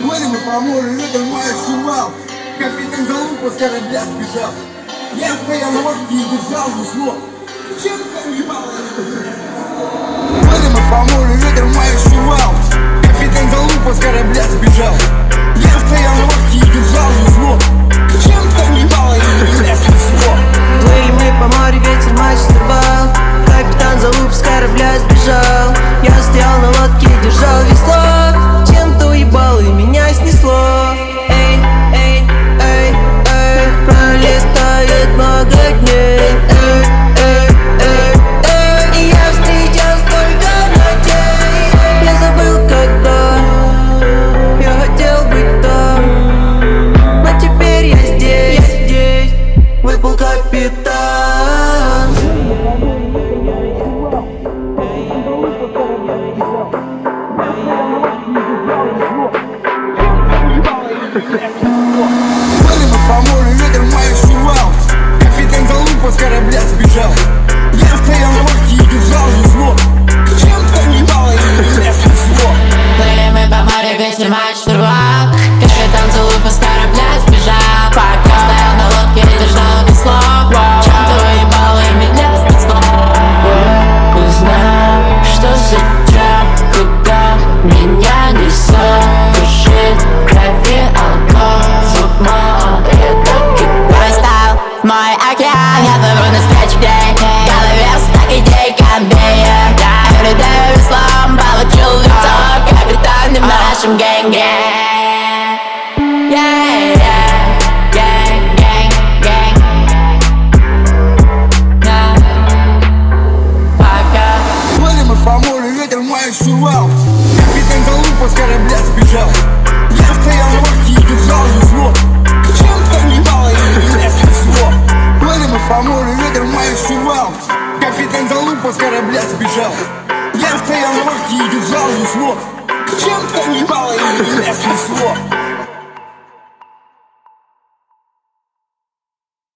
Плыли мы по морю, ветер мой штурвал. Капитан залупа с корабля сбежал. Я стоял на лодке и держал весло. Чем-то ебало. Плыли мы по морю, ветер мой штурвал. Капитан залупа с корабля сбежал. Я стоял на лодке и держал весло. Чем-то ебало весло. Плыли мы по морю, ветер мой штурвал. Капитан залуп с корабля сбежал. Я стоял на лодке и держал весло. Чем-то уебал и меня снесло. Эй, эй, эй, эй, пролетает много дней. Эй, эй, эй, эй, и я встречал столько ночей. Я забыл, когда я хотел быть там, но теперь я здесь, выплыл капитан. Плыли мы по морю, ветер мой штурвал. Капитан залупа с корабля сбежал. Я стоял на лодке и держал весло. Чем-то ебало весло. Плыли мы по морю, ветер мой штурвал. Капитан залупа с корабля сбежал. Пока стоял на лодке и держал весло. Чем-то уебало и меня снесло. Я не знаю, что зачем, куда меня несет. Дышит в крови алкоголь, звук моды, это кипает. Стал мой океан, я плыву навстречу день. В голове стак идей, конвейер. Я летаю веслом, получил лицо. Капитан в нашем гэнге. Плыли мы по морю, ветер мой штурвал. Капитан залупа с корабля сбежал. Я стоял на лодке и держал весло. Чем-то ебало весло. Плыли мы по морю, ветер мой штурвал. Капитан залупа с корабля сбежал. Я стоял на лодке и держал весло. Чем-то ебало